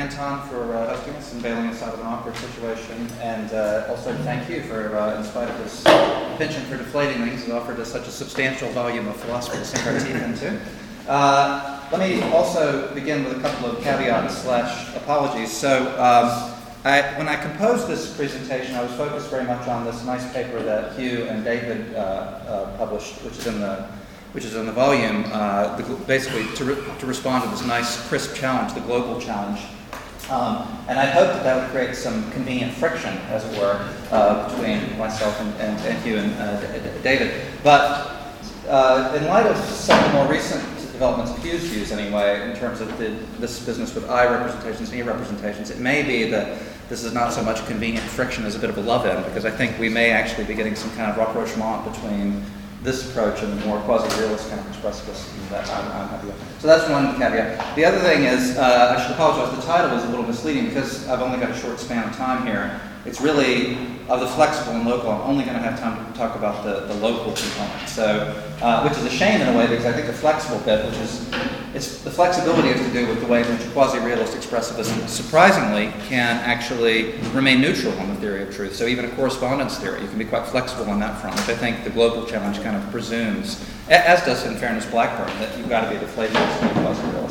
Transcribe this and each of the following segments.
Anton for hosting us and bailing us out of an awkward situation, and also thank you for, in spite of his penchant for deflating things, has offered us such a substantial volume of philosophy to sink our teeth into. Let me also begin with a couple of caveats / apologies. So when I composed this presentation, I was focused very much on this nice paper that Hugh and David published, which is in the volume, basically to respond to this nice, crisp challenge, the global challenge. And I hoped that would create some convenient friction, as it were, between myself and Hugh and David. But in light of some of the more recent developments of Hugh's views, anyway, in terms of this business with I representations and E representations, it may be that this is not so much convenient friction as a bit of a love-in, because I think we may actually be getting some kind of rapprochement between this approach and the more quasi-realist kind of expressivist that I'm happy with. So that's one caveat. The other thing is, I should apologize, the title is a little misleading because I've only got a short span of time here. It's really, of the flexible and local, I'm only going to have time to talk about the local component. So, which is a shame in a way, because I think the flexible bit, the flexibility has to do with the way in which quasi-realist expressivism, surprisingly, can actually remain neutral on the theory of truth. So even a correspondence theory, you can be quite flexible on that front, which I think the global challenge kind of presumes, as does, in fairness, Blackburn, that you've got to be a deflationist to be quasi-realist.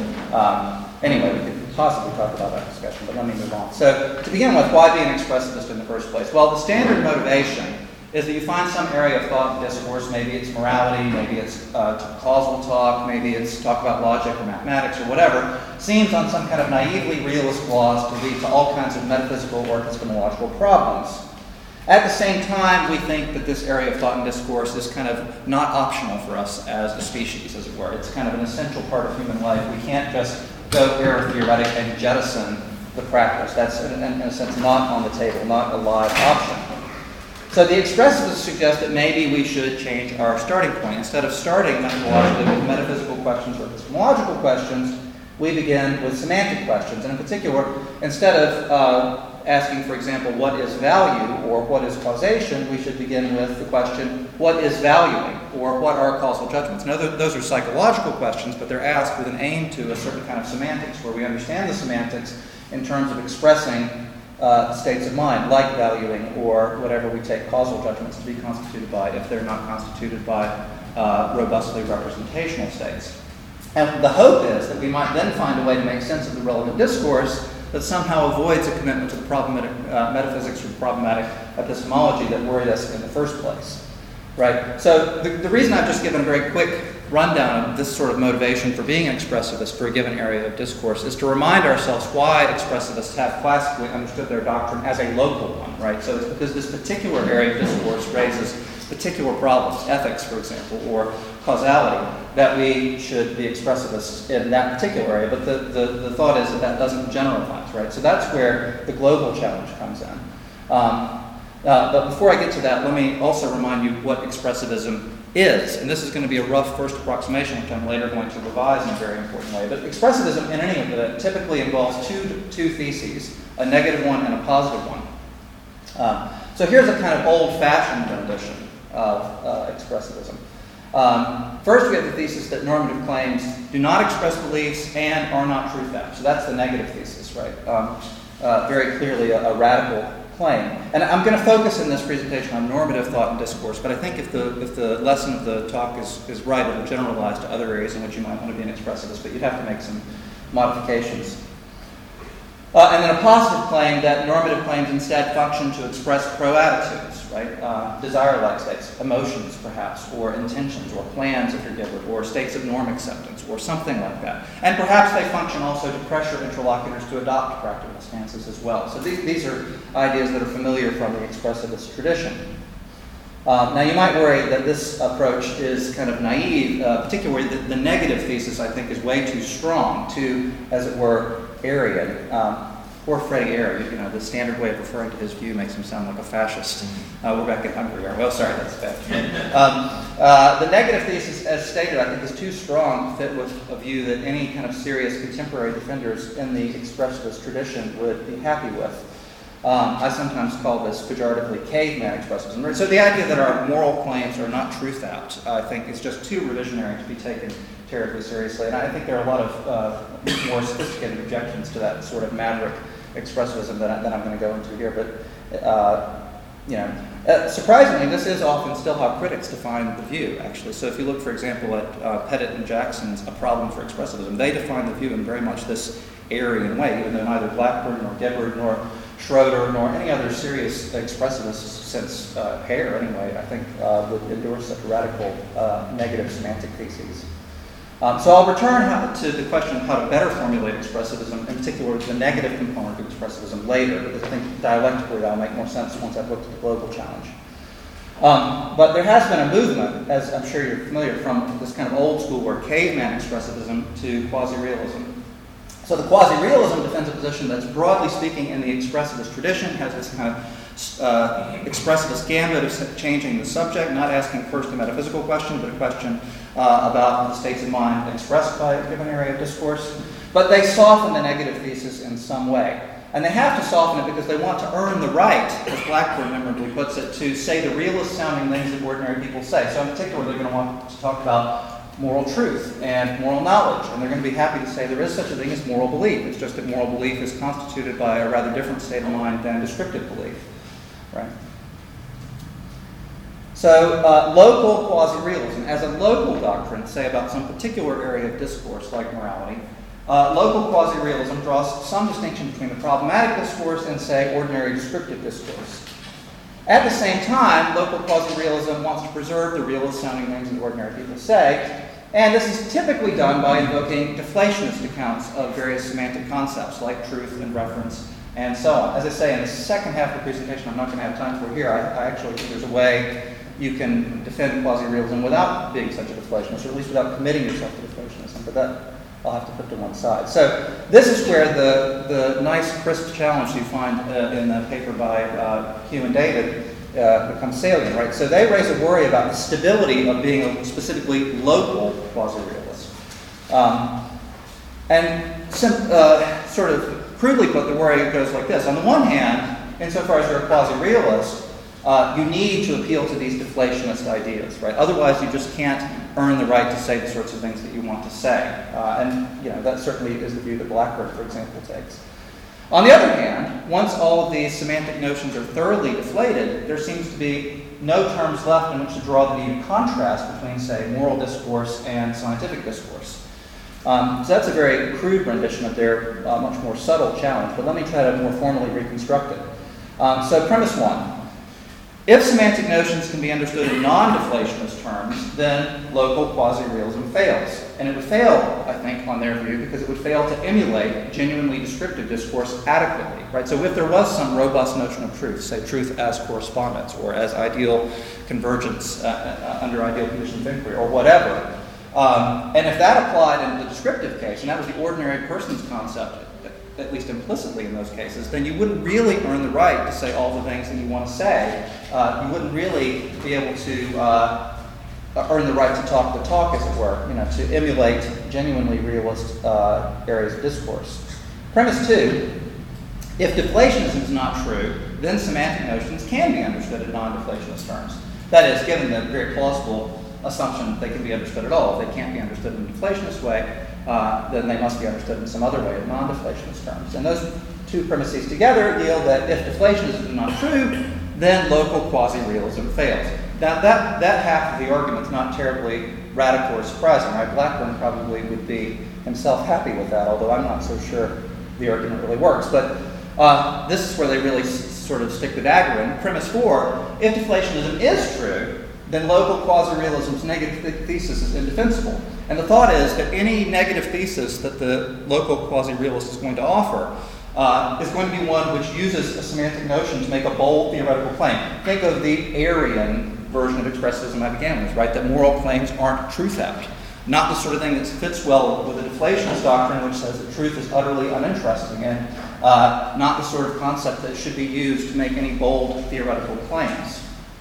So, anyway, we could possibly talk about that discussion, but let me move on. So, to begin with, why be an expressivist in the first place? Well, the standard motivation is that you find some area of thought and discourse, maybe it's morality, maybe it's causal talk, maybe it's talk about logic or mathematics or whatever, seems on some kind of naively realist laws to lead to all kinds of metaphysical or epistemological problems. At the same time, we think that this area of thought and discourse is kind of not optional for us as a species, as it were. It's kind of an essential part of human life. We can't just go error theoretic and jettison the practice. That's, in a sense, not on the table, not a live option. So the expressivists suggest that maybe we should change our starting point. Instead of starting methodologically with metaphysical questions or epistemological questions, we begin with semantic questions. And in particular, instead of asking, for example, what is value or what is causation, we should begin with the question, what is valuing or what are causal judgments? Now, those are psychological questions, but they're asked with an aim to a certain kind of semantics, where we understand the semantics in terms of expressing states of mind, like valuing or whatever we take causal judgments to be constituted by, if they're not constituted by robustly representational states. And the hope is that we might then find a way to make sense of the relevant discourse that somehow avoids a commitment to the problematic metaphysics or the problematic epistemology that worried us in the first place. Right? So the reason I've just given a very quick rundown of this sort of motivation for being an expressivist for a given area of discourse is to remind ourselves why expressivists have classically understood their doctrine as a local one. Right? So it's because this particular area of discourse raises particular problems, ethics, for example, or causality, that we should be expressivists in that particular area. But the thought is that doesn't generalize, right? So that's where the global challenge comes in. But before I get to that, let me also remind you what expressivism is. And this is going to be a rough first approximation, which I'm later going to revise in a very important way. But expressivism, in any event, typically involves two theses, a negative one and a positive one. So here's a kind of old-fashioned rendition of expressivism. First, we have the thesis that normative claims do not express beliefs and are not true facts. So that's the negative thesis, right? Very clearly a radical claim. And I'm going to focus in this presentation on normative thought and discourse, but I think if the lesson of the talk is right, it will generalize to other areas in which you might want to be an expressivist, but you'd have to make some modifications. And then a positive claim that normative claims instead function to express pro-attitudes, right? Desire-like states, emotions perhaps, or intentions, or plans if you're given, or states of norm acceptance, or something like that. And perhaps they function also to pressure interlocutors to adopt practical stances as well. So these are ideas that are familiar from the expressivist tradition. Now you might worry that this approach is kind of naive, particularly the negative thesis I think is way too strong, too, as it were, Aryan. Poor Freddie Aryan, the standard way of referring to his view makes him sound like a fascist. We're back in Hungary. Well, sorry, that's bad. The negative thesis, as stated, I think is too strong to fit with a view that any kind of serious contemporary defenders in the expressivist tradition would be happy with. I sometimes call this pejoratively caveman expressivism. So the idea that our moral claims are not truthed out, I think, is just too revisionary to be taken terribly seriously. And I think there are a lot of more sophisticated objections to that sort of maverick expressivism that I'm going to go into here. But, surprisingly, this is often still how critics define the view, actually. So if you look, for example, at Pettit and Jackson's A Problem for Expressivism, they define the view in very much this Aryan way, even though neither Blackburn nor Gibbard nor Schroeder nor any other serious expressivist since Hare, anyway, I think would endorse such radical negative semantic theses. So I'll return to the question of how to better formulate expressivism, in particular the negative component of expressivism later, because I think dialectically that'll make more sense once I've looked at the global challenge. But there has been a movement, as I'm sure you're familiar, from this kind of old school or caveman expressivism to quasi-realism. So the quasi-realism defends a position that's, broadly speaking, in the expressivist tradition, has this kind of expressivist gambit of changing the subject, not asking first a metaphysical question, but a question about the states of mind expressed by a given area of discourse. But they soften the negative thesis in some way. And they have to soften it because they want to earn the right, as Blackburn memorably puts it, to say the realist-sounding things that ordinary people say. So in particular, they're going to want to talk about moral truth and moral knowledge. And they're going to be happy to say there is such a thing as moral belief. It's just that moral belief is constituted by a rather different state of mind than descriptive belief. Right? So local quasi-realism, as a local doctrine, say about some particular area of discourse like morality, local quasi-realism draws some distinction between the problematic discourse and, say, ordinary descriptive discourse. At the same time, local quasi-realism wants to preserve the realist-sounding things that ordinary people say, and this is typically done by invoking deflationist accounts of various semantic concepts like truth and reference and so on. As I say, in the second half of the presentation, I'm not going to have time for here, I actually think there's a way you can defend quasi-realism without being such a deflationist, or at least without committing yourself to deflationism, but that I'll have to put to one side. So this is where the nice, crisp challenge you find in the paper by Hugh and David becomes salient, right? So they raise a worry about the stability of being a specifically local quasi-realist. Sort of crudely put, the worry goes like this. On the one hand, insofar as you're a quasi-realist, you need to appeal to these deflationist ideas, right? Otherwise, you just can't earn the right to say the sorts of things that you want to say. That certainly is the view that Blackburn, for example, takes. On the other hand, once all of these semantic notions are thoroughly deflated, there seems to be no terms left in which to draw the needed contrast between, say, moral discourse and scientific discourse. So that's a very crude rendition of their much more subtle challenge, but let me try to more formally reconstruct it. So premise one. If semantic notions can be understood in non-deflationist terms, then local quasi-realism fails. And it would fail, I think, on their view, because it would fail to emulate genuinely descriptive discourse adequately. Right? So if there was some robust notion of truth, say truth as correspondence or as ideal convergence under ideal conditions of inquiry or whatever, and if that applied in the descriptive case, and that was the ordinary person's concept, at least implicitly in those cases, then you wouldn't really earn the right to say all the things that you want to say. You wouldn't really be able to earn the right to talk the talk, as it were, to emulate genuinely realist areas of discourse. Premise two, if deflationism is not true, then semantic notions can be understood in non-deflationist terms. That is, given the very plausible assumption that they can be understood at all. If they can't be understood in a deflationist way, then they must be understood in some other way in non-deflationist terms. And those two premises together yield that if deflationism is not true, then local quasi-realism fails. Now that half of the argument is not terribly radical or surprising, right? Blackburn probably would be himself happy with that, although I'm not so sure the argument really works. But this is where they really sort of stick the dagger in. Premise four, if deflationism is true, then local quasi-realism's negative thesis is indefensible. And the thought is that any negative thesis that the local quasi-realist is going to offer is going to be one which uses a semantic notion to make a bold theoretical claim. Think of the Aryan version of expressivism I began with, right? That moral claims aren't true theft. Not the sort of thing that fits well with the deflationist doctrine which says that truth is utterly uninteresting, and not the sort of concept that should be used to make any bold theoretical claims.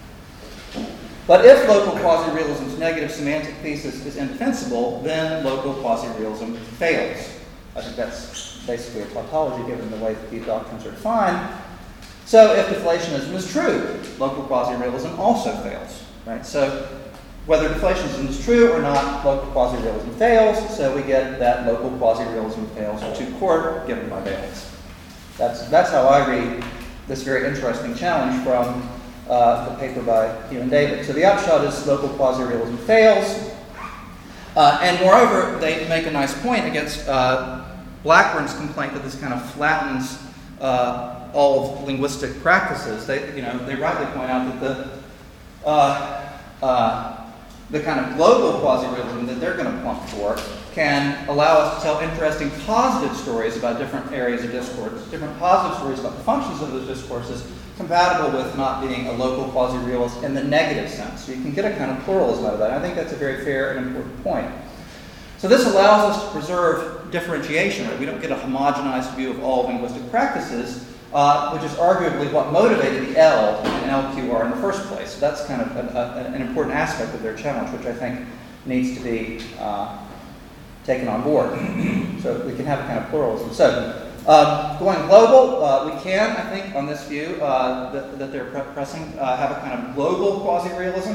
But if local quasi-realism's negative semantic thesis is indefensible, then local quasi-realism fails. I think that's basically a tautology given the way that these doctrines are defined. So if deflationism is true, local quasi-realism also fails. Right? So Whether deflationism is true or not, local quasi-realism fails, so we get that local quasi-realism fails to court given by valence. That's how I read this very interesting challenge from the paper by Hugh and David. So the upshot is local quasi-realism fails, and moreover, they make a nice point against Blackburn's complaint that this kind of flattens all of linguistic practices. They rightly point out that the kind of global quasi-realism that they're going to plump for can allow us to tell interesting positive stories about different areas of discourse, different positive stories about the functions of those discourses, compatible with not being a local quasi-realist in the negative sense. So you can get a kind of pluralism out of that. I think that's a very fair and important point. So this allows us to preserve differentiation. Right? We don't get a homogenized view of all linguistic practices, which is arguably what motivated the L in LQR in the first place. So that's kind of an important aspect of their challenge, which I think needs to be taken on board. So we can have a kind of pluralism. So going global, we can, I think, on this view that they're pressing, have a kind of global quasi-realism.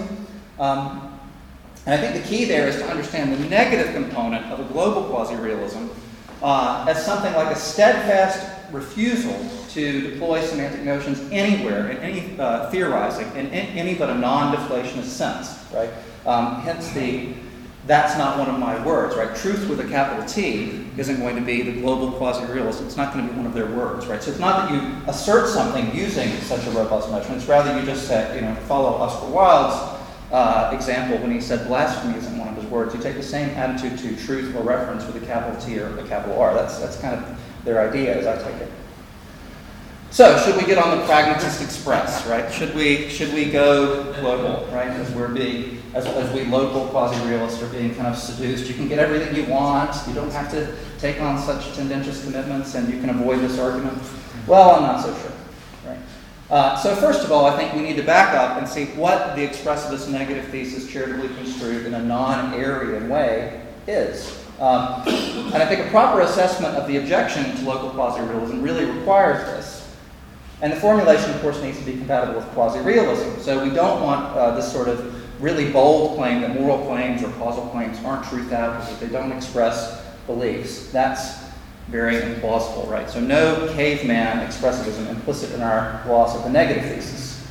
And I think the key there is to understand the negative component of a global quasi-realism as something like a steadfast refusal to deploy semantic notions anywhere in any theorizing in any but a non-deflationist sense, right? Hence that's not one of my words, right? Truth with a capital T isn't going to be the global quasi-realist. It's not going to be one of their words, right? So it's not that you assert something using such a robust notion. It's rather you just say, follow Oscar Wilde's example when he said blasphemy isn't one of his words. You take the same attitude to truth or reference with a capital T or a capital R. That's kind of their idea as I take it. So should we get on the pragmatist express, right? Should we go global, right? As we local quasi-realists are being kind of seduced. You can get everything you want. You don't have to take on such tendentious commitments, and you can avoid this argument. Well, I'm not so sure, right? So first of all, I think we need to back up and see what the expressivist negative thesis charitably construed in a non-Aryan way is. And I think a proper assessment of the objection to local quasi-realism really requires this. And the formulation, of course, needs to be compatible with quasi-realism. So we don't want this sort of really bold claim that moral claims or causal claims aren't truth out because they don't express beliefs. That's very implausible, right? So no caveman expressivism implicit in our gloss of the negative thesis.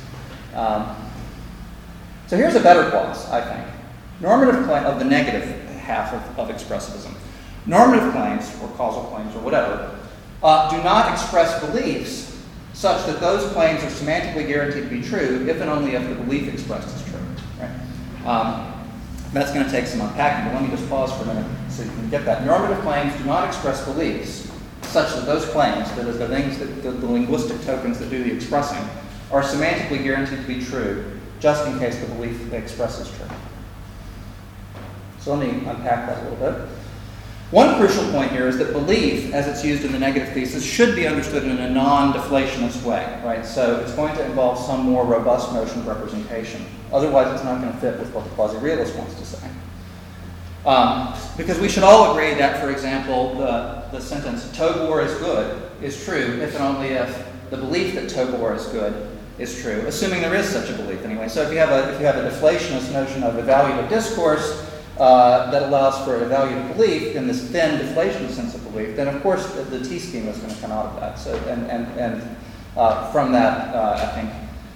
So here's a better gloss, I think. Normative claim of the negative half of expressivism. Normative claims, or causal claims, or whatever, do not express beliefs such that those claims are semantically guaranteed to be true if and only if the belief expressed is true. Right? That's going to take some unpacking, but let me just pause for a minute so you can get that. Normative claims do not express beliefs such that those claims, that is, the things that the linguistic tokens that do the expressing, are semantically guaranteed to be true just in case the belief they express is true. So let me unpack that a little bit. One crucial point here is that belief, as it's used in the negative thesis, should be understood in a non-deflationist way, right? So it's going to involve some more robust notion of representation. Otherwise, it's not going to fit with what the quasi-realist wants to say. Because we should all agree that, for example, the sentence, Tobor is good, is true if and only if the belief that Tobor is good is true, assuming there is such a belief anyway. So if you have a deflationist notion of evaluative discourse, that allows for a evaluative belief in this thin deflationist sense of belief, then of course the T schema is going to come out of that. So and from that, I think,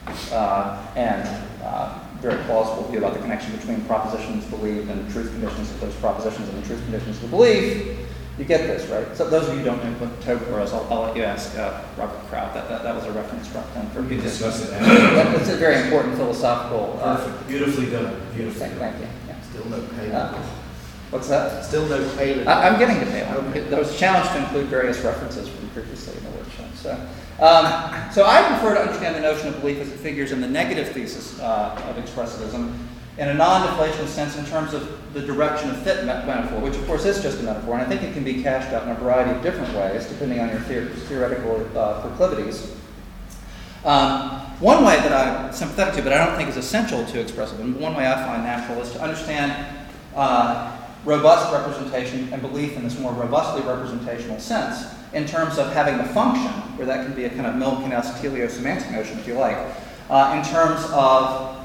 very plausible view about the connection between propositions believed and truth conditions of those propositions and the truth conditions of the belief, you get this, right? So those of you who don't know what Tobor is, I'll let you ask Robert Kraut. That was a reference for we can discuss it. That's a very important philosophical. Perfect. Beautifully done. Beautifully. Thank you. Still no Palin. What's that? Still no Palin. I'm getting to Palin. Okay. There was a challenge to include various references from previously in the workshop. So I prefer to understand the notion of belief as it figures in the negative thesis of expressivism in a non-deflationist sense in terms of the direction of fit metaphor, which of course is just a metaphor, and I think it can be cashed out in a variety of different ways depending on your theoretical proclivities. One way that I'm sympathetic to, but I don't think is essential to expressivism, one way I find natural is to understand robust representation and belief in this more robustly representational sense in terms of having the function, where that can be a kind of Milken's teleosemantic notion, if you like, in terms of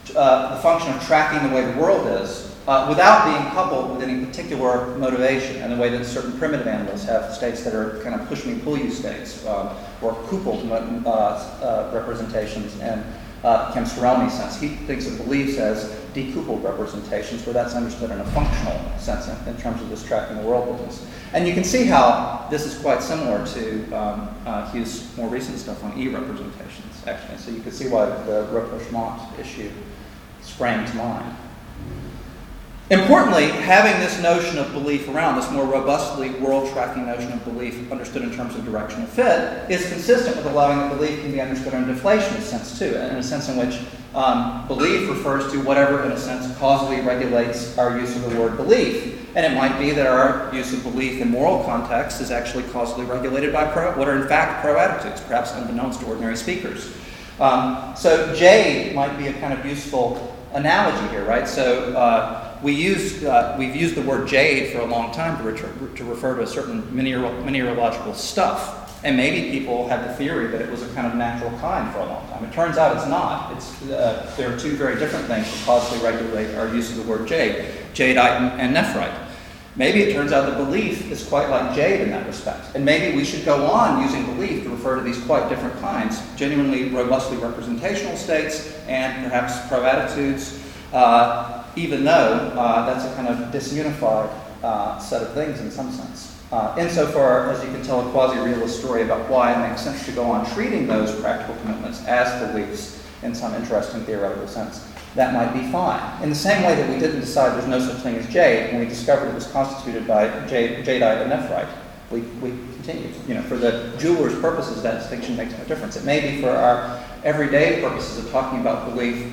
the function of tracking the way the world is, without being coupled with any particular motivation, and the way that certain primitive animals have states that are kind of push-me-pull-you states, or coupled representations in Kim sense. He thinks of beliefs as decoupled representations, where that's understood in a functional sense in terms of this tracking the world business. And you can see how this is quite similar to Hughes' more recent stuff on E-representations, actually. So you can see why the rapprochement issue sprang to mind. Importantly, having this notion of belief around, this more robustly world-tracking notion of belief understood in terms of direction of fit, is consistent with allowing that belief can be understood in a deflationist sense too, in a sense in which belief refers to whatever, in a sense, causally regulates our use of the word belief. And it might be that our use of belief in moral context is actually causally regulated by what are in fact pro-attitudes, perhaps unbeknownst to ordinary speakers. So jade might be a kind of useful analogy here, right? So we've used the word jade for a long time to refer to a certain mineralogical stuff. And maybe people had the theory that it was a kind of natural kind for a long time. It turns out it's not. There are two very different things that causally regulate our use of the word jade, jadeite and nephrite. Maybe it turns out that belief is quite like jade in that respect. And maybe we should go on using belief to refer to these quite different kinds, genuinely robustly representational states and perhaps pro-attitudes, even though that's a kind of disunified set of things in some sense. Insofar as you can tell a quasi-realist story about why it makes sense to go on treating those practical commitments as beliefs in some interesting theoretical sense, that might be fine. In the same way that we didn't decide there's no such thing as jade when we discovered it was constituted by jadeite and nephrite, we continued. For the jeweler's purposes, that distinction makes no difference. It may be for our everyday purposes of talking about belief,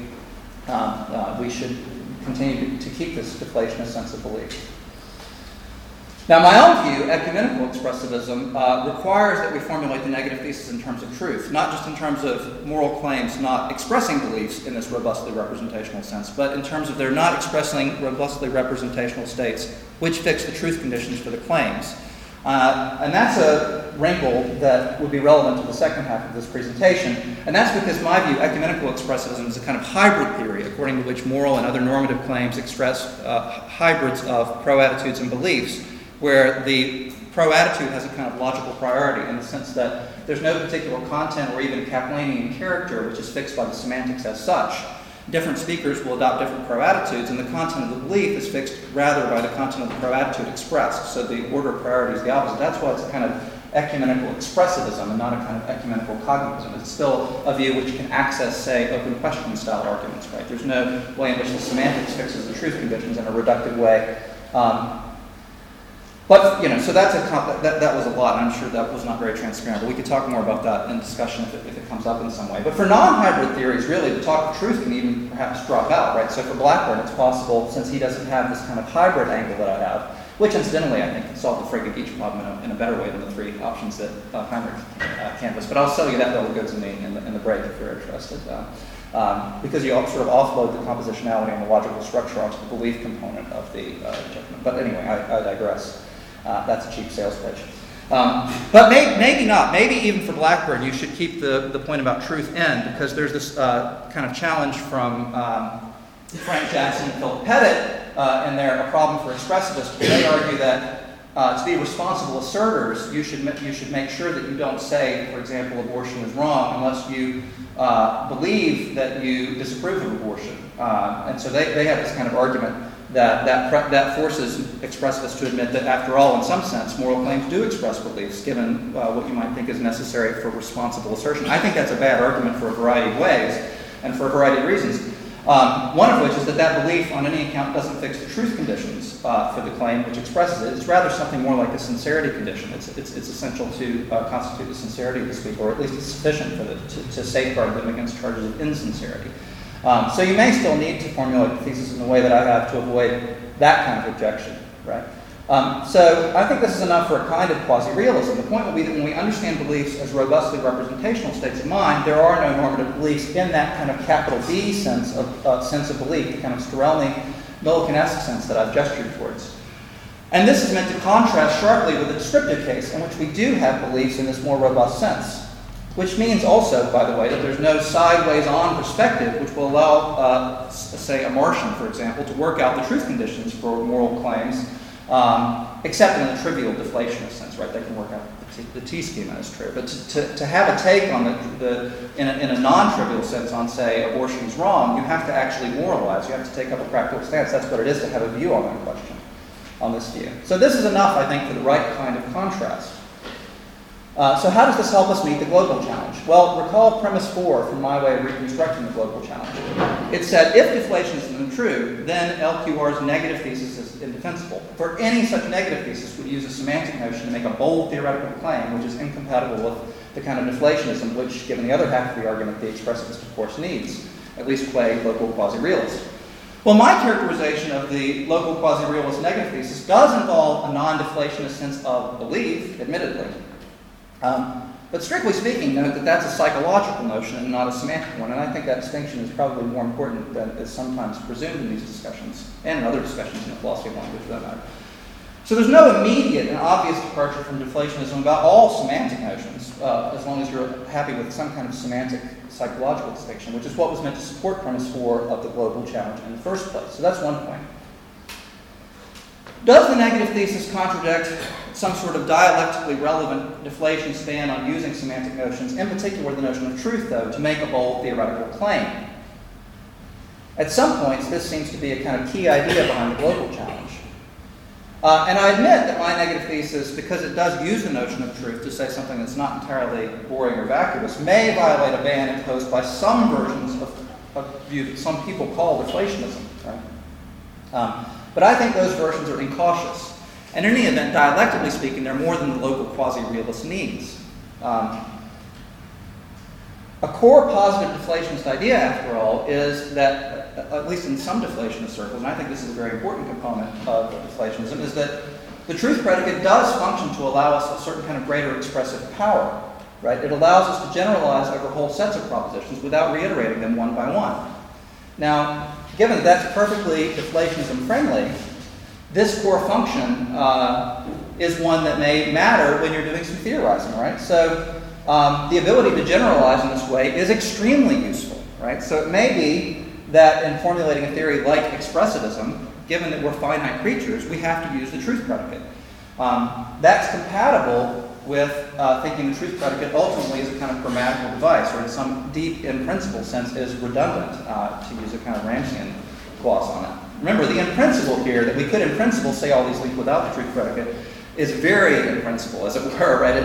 we should continue to keep this deflationist sense of belief. Now, my own view, ecumenical expressivism requires that we formulate the negative thesis in terms of truth, not just in terms of moral claims not expressing beliefs in this robustly representational sense, but in terms of they're not expressing robustly representational states which fix the truth conditions for the claims. And that's a wrinkle that would be relevant to the second half of this presentation, and that's because, in my view, ecumenical expressivism is a kind of hybrid theory according to which moral and other normative claims express hybrids of pro-attitudes and beliefs, where the pro-attitude has a kind of logical priority in the sense that there's no particular content or even Kaplanian character which is fixed by the semantics as such. Different speakers will adopt different pro-attitudes, and the content of the belief is fixed rather by the content of the pro-attitude expressed. So the order of priority is the opposite. That's why it's a kind of ecumenical expressivism and not a kind of ecumenical cognitivism. It's still a view which can access, say, open question style arguments, right? There's no way in which the semantics fixes the truth conditions in a reductive way. So that was a lot, and I'm sure that was not very transparent, but we could talk more about that in discussion if it comes up in some way. But for non-hybrid theories, really, the talk of truth can even perhaps drop out, right? So for Blackburn, it's possible, since he doesn't have this kind of hybrid angle that I have, which incidentally I think can solve the Frege-Geach problem in a better way than the three options that Heinrich canvassed. But I'll sell you that bill of goods in the break if you're interested. Because you sort of offload the compositionality and the logical structure onto the belief component of the judgment. But anyway, I digress. That's a cheap sales pitch. But maybe not. Maybe even for Blackburn, you should keep the point about truth in, because there's this kind of challenge from Frank Jackson and Philip Pettit in their A Problem for Expressivists. They argue that to be responsible asserters, you should make sure that you don't say, for example, abortion is wrong unless you believe that you disapprove of abortion. And so they have this kind of argument that forces expressivists to admit that, after all, in some sense, moral claims do express beliefs, given what you might think is necessary for responsible assertion. I think that's a bad argument for a variety of ways, and for a variety of reasons. One of which is that belief, on any account, doesn't fix the truth conditions for the claim which expresses it. It's rather something more like a sincerity condition. It's essential to constitute the sincerity of the speaker, or at least it's sufficient to safeguard them against charges of insincerity. So you may still need to formulate the thesis in the way that I have to avoid that kind of objection, right? So I think this is enough for a kind of quasi-realism. The point will be that when we understand beliefs as robustly representational states of mind, there are no normative beliefs in that kind of capital B sense of belief, the kind of Stirelny, Millikan-esque sense that I've gestured towards. And this is meant to contrast sharply with the descriptive case, in which we do have beliefs in this more robust sense. which means also, by the way, that there's no sideways-on perspective which will allow, say, a Martian, for example, to work out the truth conditions for moral claims, except in a trivial deflationist sense, right? They can work out the T-schema is true. But to have a take on in a non-trivial sense on, say, abortion is wrong, you have to actually moralize. You have to take up a practical stance. That's what it is to have a view on that question, on this view. So this is enough, I think, for the right kind of contrast. So how does this help us meet the global challenge? Well, recall premise 4 from my way of reconstructing the global challenge. It said, if deflationism is true, then LQR's negative thesis is indefensible. For any such negative thesis, we'd use a semantic notion to make a bold theoretical claim, which is incompatible with the kind of deflationism which, given the other half of the argument, the expressivist, of course, needs, at least qua local quasi-realist. Well, my characterization of the local quasi-realist negative thesis does involve a non-deflationist sense of belief, admittedly. But strictly speaking, note that that's a psychological notion and not a semantic one, and I think that distinction is probably more important than is sometimes presumed in these discussions, and in other discussions in the philosophy of language, for that matter. So there's no immediate and obvious departure from deflationism about all semantic notions, as long as you're happy with some kind of semantic psychological distinction, which is what was meant to support premise 4 of the global challenge in the first place. So that's one point. Does the negative thesis contradict some sort of dialectically relevant deflation stand on using semantic notions, in particular the notion of truth, though, to make a bold theoretical claim? At some points, this seems to be a kind of key idea behind the global challenge. And I admit that my negative thesis, because it does use the notion of truth to say something that's not entirely boring or vacuous, may violate a ban imposed by some versions of view that some people call deflationism. Right? But I think those versions are incautious. And in any event, dialectically speaking, they're more than the local quasi-realist needs. A core positive deflationist idea, after all, is that, at least in some deflationist circles, and I think this is a very important component of deflationism, is that the truth predicate does function to allow us a certain kind of greater expressive power. Right? It allows us to generalize over whole sets of propositions without reiterating them one by one. Now, given that that's perfectly deflationism friendly, this core function is one that may matter when you're doing some theorizing, right? So the ability to generalize in this way is extremely useful, right? So it may be that in formulating a theory like expressivism, given that we're finite creatures, we have to use the truth predicate. That's compatible with thinking the truth predicate ultimately is a kind of grammatical device, or in some deep in-principle sense is redundant, to use a kind of Ramsian gloss on it. Remember, the in-principle here, that we could in principle say all these things without the truth predicate, is very in-principle, as it were, right?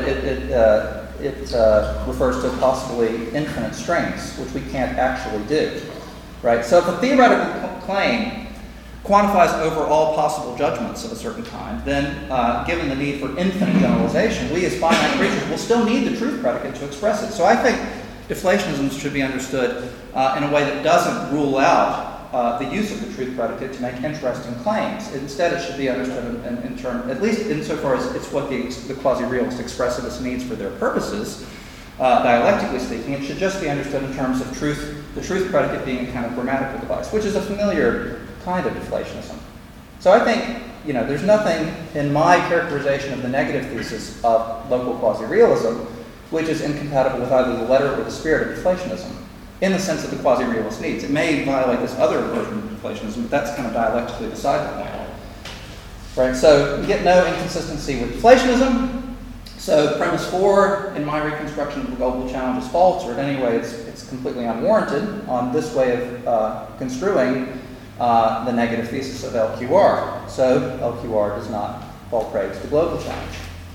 It refers to possibly infinite strings, which we can't actually do, right? So if a theoretical claim quantifies over all possible judgments of a certain kind, then given the need for infinite generalization, we as finite creatures will still need the truth predicate to express it. So I think deflationism should be understood in a way that doesn't rule out the use of the truth predicate to make interesting claims. Instead, it should be understood in terms, at least insofar as it's what the quasi-realist expressivist needs for their purposes, dialectically speaking, it should just be understood in terms of the truth predicate being a kind of grammatical device, which is a familiar kind of deflationism. So I think, there's nothing in my characterization of the negative thesis of local quasi-realism which is incompatible with either the letter or the spirit of deflationism, in the sense that the quasi-realist needs. It may violate this other version of deflationism, but that's kind of dialectically beside the point. Right, so we get no inconsistency with deflationism. So premise 4 in my reconstruction of the global challenge is false, or at any rate it's completely unwarranted on this way of construing the negative thesis of LQR. So LQR does not fall prey to the global challenge.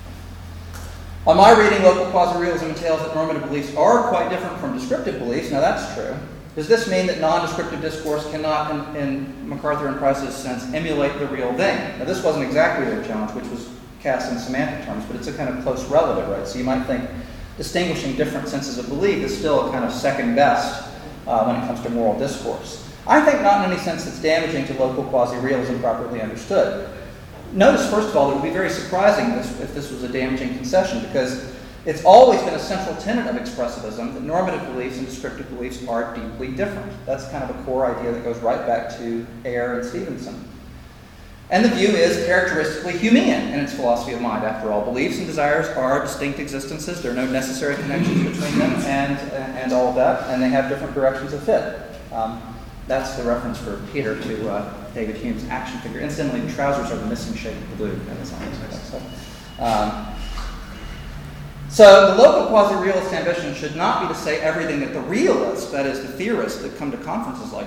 On my reading, local quasi-realism entails that normative beliefs are quite different from descriptive beliefs. Now that's true. Does this mean that non-descriptive discourse cannot, in MacArthur and Price's sense, emulate the real thing? Now this wasn't exactly their challenge, which was cast in semantic terms, but it's a kind of close relative, right? So you might think distinguishing different senses of belief is still a kind of second best when it comes to moral discourse. I think not in any sense that's damaging to local quasi-realism properly understood. Notice, first of all, it would be very surprising if this was a damaging concession, because it's always been a central tenet of expressivism that normative beliefs and descriptive beliefs are deeply different. That's kind of a core idea that goes right back to Ayer and Stevenson. And the view is characteristically Humean in its philosophy of mind. After all, beliefs and desires are distinct existences. There are no necessary connections between them and all of that, and they have different directions of fit. That's the reference for Peter to David Hume's action figure. Incidentally, the trousers are the missing shade of blue in the song. So the local quasi-realist ambition should not be to say everything that the realists, that is, the theorists that come to conferences like